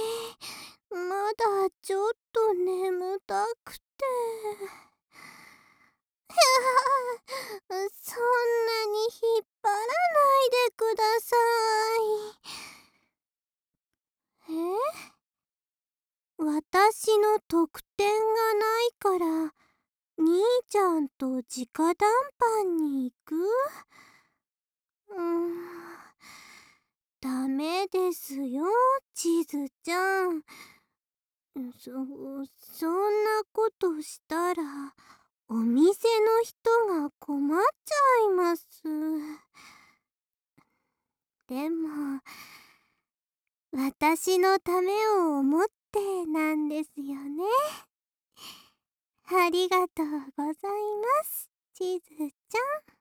まだちょっと眠たくて。そんなに引っ張らないでください。私の得点がないから兄ちゃんと直談判に行く？ダメですよ、地図ちゃん。そんなことしたらお店の人が困っちゃいます。でも私のためを思ってなんですよね。ありがとうございます、地図ちゃん。